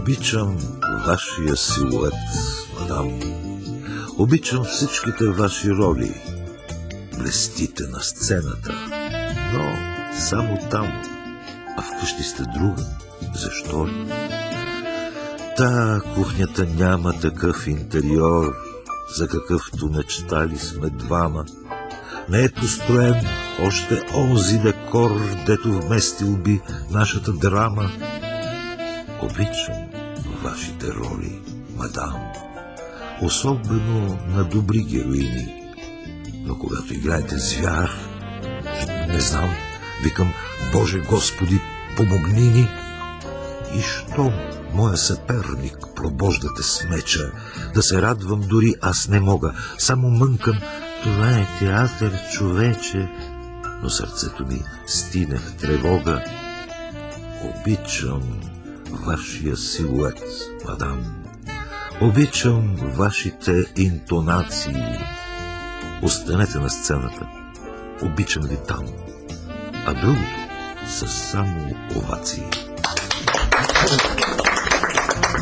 Обичам вашия силует, мадам. Обичам всичките ваши роли. Блестите на сцената, но само там. А вкъщи сте друга. Защо ли? Кухнята няма такъв интериор, за какъвто мечтали сме двама. Не е построен още онзи декор, дето вместил би нашата драма. Обичам вашите роли, мадам, особено на добри героини. Но когато играете звяр, не знам, викам: Боже Господи, помогни ни! И щом моя съперник пробождате с меча, да се радвам дори аз не мога, само мънкам: това е театър, човече. Но сърцето ми стине в тревога. Обичам вашия силует, мадам. Обичам вашите интонации. Останете на сцената. Обичам ви там. А другото са само овации.